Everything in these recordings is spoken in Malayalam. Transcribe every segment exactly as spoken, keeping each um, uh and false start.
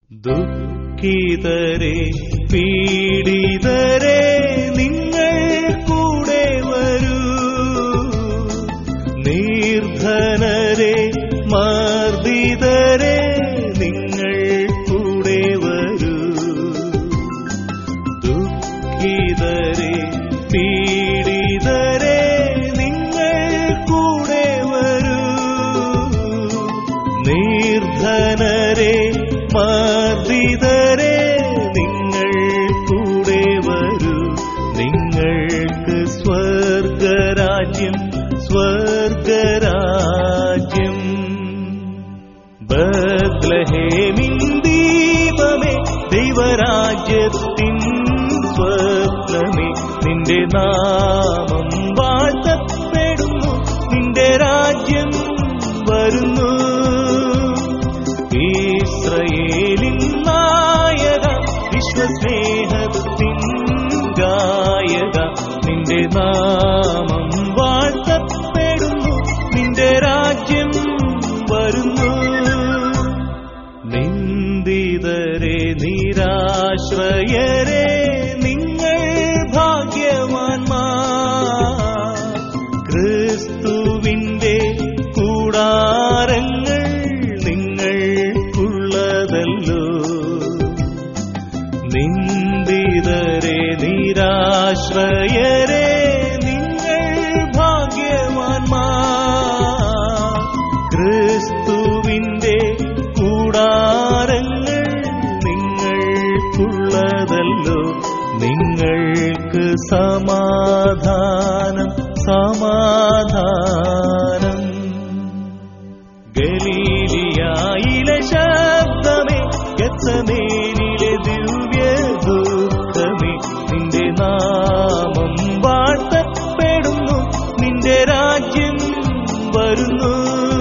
ദുഃഖിതരെ പീഡിതരെ നിങ്ങൾ കൂടെ വരൂ, നിർധനരെ മർദ്ദിതരെ നിങ്ങൾ കൂടെ വരൂ. ദുഃഖിതരെ പീഡിതരെ നിങ്ങൾ കൂടെ വരൂ, നിർധനരെ മർദ്ദിതരെ നിങ്ങൾ കൂടെ വരൂ. നിങ്ങൾക്ക് സ്വർഗരാജ്യം സ്വർഗരാജ്യം. ബത്ലഹേമിൻ ദീപമേ, ദൈവരാജ്യത്തിൻ സ്വപ്നമേ, നിന്റെ നാമം വാഴ്ത്തപ്പെടുന്നു, നിന്റെ രാജ്യം വരുന്നു. ഇസ്രായേലിൻ നായക, വിശ്വസ്നേഹത്തിൻ ഗായക, നിന്റെ നാമം വാഴ്ത്തപ്പെടുന്നു, നിന്റെ രാജ്യം വരുന്നു. നിന്ദിതരെ നിരാശ്രയരെ നിങ്ങൾ ഭാഗ്യവാന്മാർ, ക്രിസ്തുവിന്റെ കൂടാരങ്ങൾ നിങ്ങൾക്കുള്ളതല്ലോ. നിന്ദിതരെ നിരാശ്രയരെ നിങ്ങൾ ഭാഗ്യവാന്മാർ, ക്രിസ്തുവിന്റെ കൂടാരങ്ങൾ നിങ്ങൾക്കുള്ളതല്ലോ. നിങ്ങൾക്ക് സമാധാനം സമാധാനം. ഗലീലിയായിലെ ശബ്ദമേ, ഗെത്സമേനിലെ ദിവ്യ ദുഃഖമേ, നിന്റെ നാമം വാഴ്ത്തപ്പെടുന്നു, നിന്റെ രാജ്യം വരുന്നു.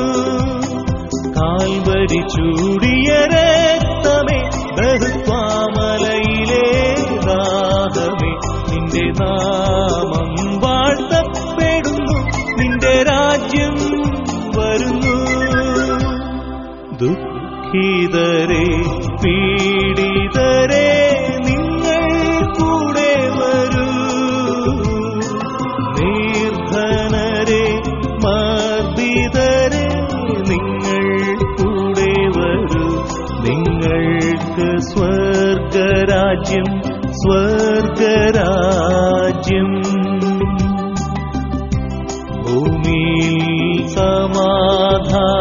കാൽവരി ചൂടിയ രക്തമേ, ബഹുത്വാമലയിലെ ദാഹമേ, നിന്റെ നാമം വാഴ്ത്തപ്പെടുന്നു, നിന്റെ രാജ്യം വരുന്നു. ദുഃഖിതരെ പീഡിതരെ നിങ്ങൾ കൂടെ വരൂ, നിർധനരെ മർദ്ദിതരെ നിങ്ങൾ കൂടെ വരൂ. നിങ്ങൾക്ക് സ്വർഗരാജ്യം സ്വർഗരാജ്യം. ഭൂമിയിൽ സമാധാനം